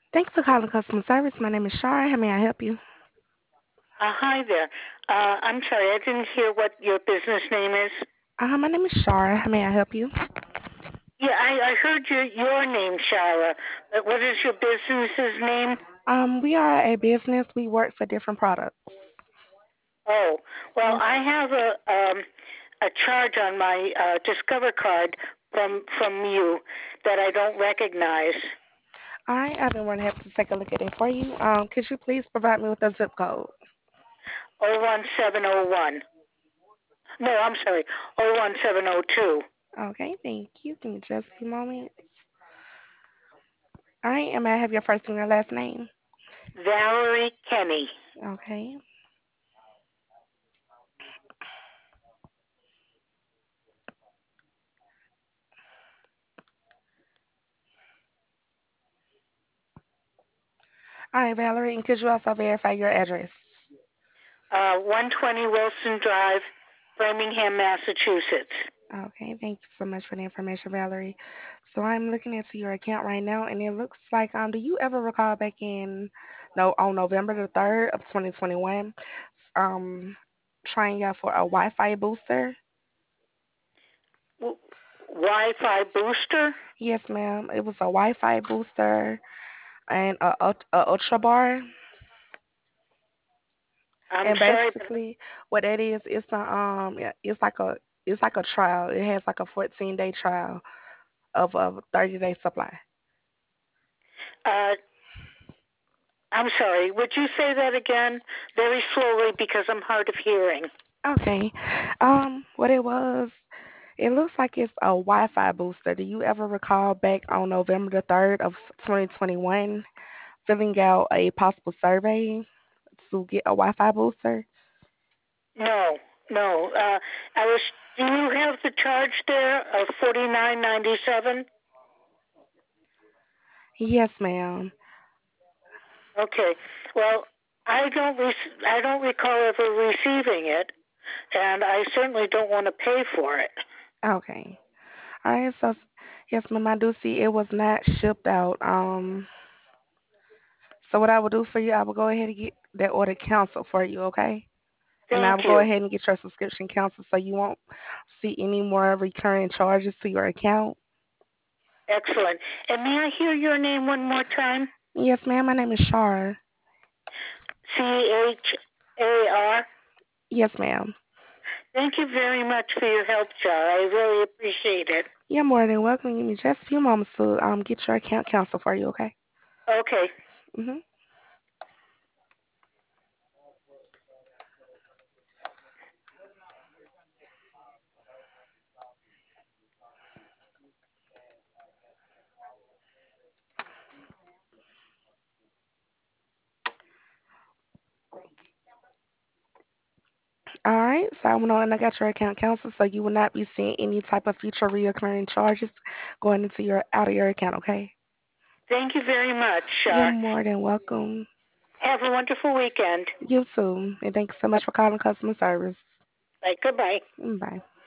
Thanks for calling customer service. My name is Shara. How may I help you? Hi there. I'm sorry, I didn't hear what your business name is. My name is Shara. How may I help you? Yeah, I heard your name, Shara, but what is your business's name? We are a business. We work for different products. Oh, well, Yes. I have a charge on my Discover card from you that I don't recognize. All right. I've been more than happy to take a look at it for you. Could you please provide me with a zip code? 01701. No, I'm sorry, 01702. Okay. Thank you. Give me just a few moments. All right. And may I have your first and your last name? Valerie Kenny. Okay. All right, Valerie. And could you also verify your address? 120 Wilson Drive, Framingham, Massachusetts. Okay, thank you so much for the information, Valerie. So I'm looking into your account right now, and it looks like do you ever recall back in no on November the 3rd of 2021, um trying out for a Wi-Fi booster? Wi-Fi booster? Yes, ma'am. It was a Wi-Fi booster and a Ultra bar, I'm and sorry, but basically what that is, it's a yeah, it's like a trial. It has like a 14-day trial of a 30-day supply. uh, I'm sorry. Would you say that again very slowly because I'm hard of hearing? Okay. What it was, it looks like it's a Wi-Fi booster. Do you ever recall back on November the 3rd of 2021 filling out a possible survey to get a Wi-Fi booster? No, no. I was. Do you have the charge there of 49.97? Yes, ma'am. Okay. Well, I don't recall ever receiving it, and I certainly don't want to pay for it. Okay. All right, so yes, ma'am, I do see it was not shipped out. So what I will do for you, I will go ahead and get that order canceled for you, okay? And I will Thank go you. ahead and get your subscription canceled so you won't see any more recurring charges to your account. Excellent. And may I hear your name one more time? Yes, ma'am, my name is Shar. Char. Yes, ma'am. Thank you very much for your help, Char. I really appreciate it. You're more than welcome. Give me just a few moments to get your account canceled for you, okay? Okay. hmm All right, so I went on and I got your account canceled, so you will not be seeing any type of future reoccurring charges going into your out of your account, okay? Thank you very much, You're Char. more than welcome. Have a wonderful weekend. You too, and thanks so much for calling customer service. Bye. Goodbye. Bye.